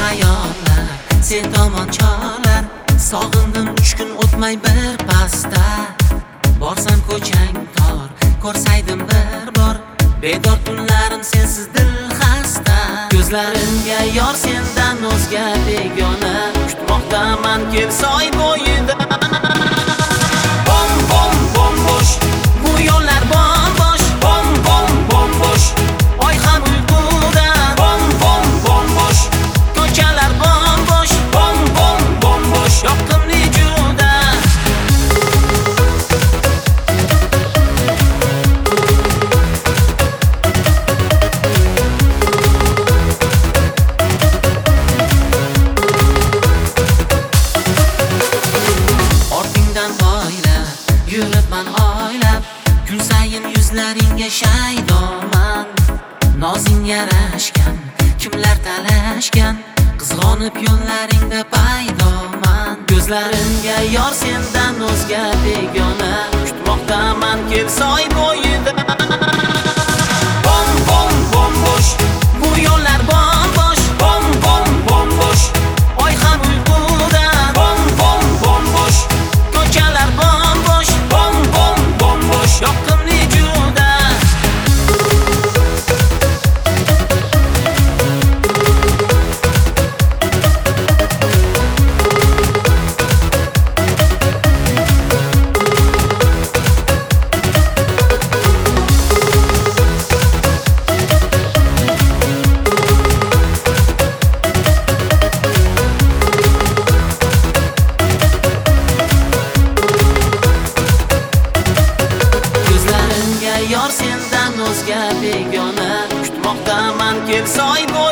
xayollar sen tomon cholar. Sog'indim 3 kun o'tmay bir pasda. Borsam ko'chang tor, ko'rsaydim bir bor. Bedor tunlarim sensiz dil xasta. Ko'zlarimga yor sendan o'zga begona. Kutmoqdaman kel soy bo'yida. Bom bom bombosh, bu yo'llar bombosh. Bom bom bombosh, oy ham uyquda. Bom bom bombosh, ko'chalar bombosh. Bom bom bombosh, yoqimli juda. Ortingdan boyla yuribman oylab, kun sayin yuzlaringga shaydoman. Nozing yarashgan, kimlar talashgan, qizg'onib yo'llaringda paydoman. Ko'zlarimga yor sendan o'zga begona. Kutmoqdaman kel soy bo'yida. Bom bom bombosh, bu yo'llar bombosh. Bom bom bombosh, oy ham uyquda. Bom bom bombosh, ko'chalar bombosh. Bom bom bombosh, yoqimli juda. Yor sendan o'zga begona. Kutmoqdaman kel soy bo'yida.